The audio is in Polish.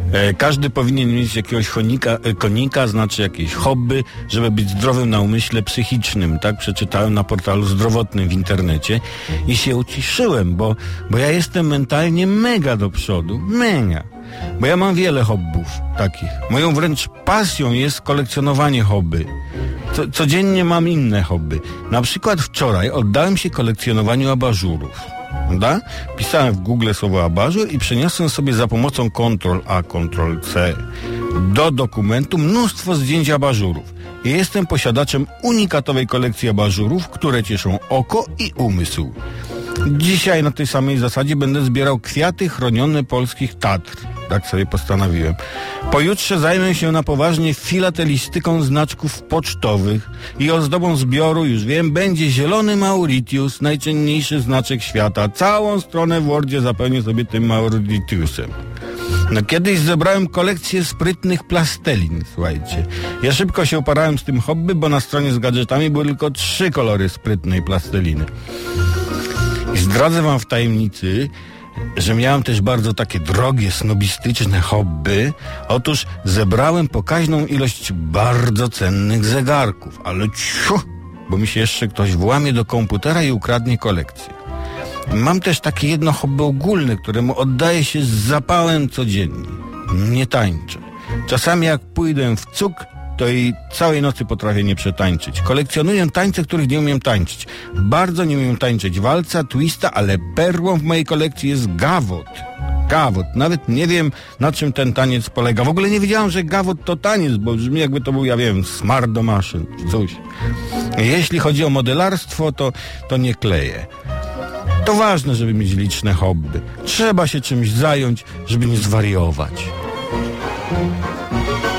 Każdy powinien mieć jakiegoś konika, znaczy jakieś hobby, żeby być zdrowym na umyśle psychicznym. Tak przeczytałem na portalu zdrowotnym w internecie i się uciszyłem, bo ja jestem mentalnie mega do przodu. Mega. Bo ja mam wiele hobbów takich. Moją wręcz pasją jest kolekcjonowanie hobby. Codziennie mam inne hobby. Na przykład wczoraj oddałem się kolekcjonowaniu abażurów. Da? Pisałem w Google słowo abażur i przeniosłem sobie za pomocą Ctrl+A, Ctrl+C do dokumentu mnóstwo zdjęć abażurów. I jestem posiadaczem unikatowej kolekcji abażurów, które cieszą oko i umysł. Dzisiaj na tej samej zasadzie będę zbierał kwiaty chronione polskich Tatr. Tak sobie postanowiłem. Pojutrze zajmę się na poważnie filatelistyką znaczków pocztowych i ozdobą zbioru, już wiem, będzie zielony Mauritius, najcenniejszy znaczek świata. Całą stronę w Wordzie zapełnię sobie tym Mauritiusem. No kiedyś zebrałem kolekcję sprytnych plastelin, słuchajcie. Ja szybko się uparałem z tym hobby, bo na stronie z gadżetami były tylko 3 kolory sprytnej plasteliny. I zdradzę wam w tajemnicy, że miałem też bardzo takie drogie, snobistyczne hobby. Otóż zebrałem pokaźną ilość bardzo cennych zegarków, ale bo mi się jeszcze ktoś włamie do komputera i ukradnie kolekcję. Mam też takie jedno hobby ogólne, któremu oddaję się z zapałem codziennie. Nie tańczę. Czasami jak pójdę w cuk, to i całej nocy potrafię nie przetańczyć. Kolekcjonuję tańce, których nie umiem tańczyć. Bardzo nie umiem tańczyć walca, twista, ale perłą w mojej kolekcji jest gawot. Gawot. Nawet nie wiem, na czym ten taniec polega. W ogóle nie wiedziałem, że gawot to taniec, bo brzmi jakby to był, ja wiem, smar do maszyn, czy coś. Jeśli chodzi o modelarstwo, to nie kleję. To ważne, żeby mieć liczne hobby. Trzeba się czymś zająć, żeby nie zwariować.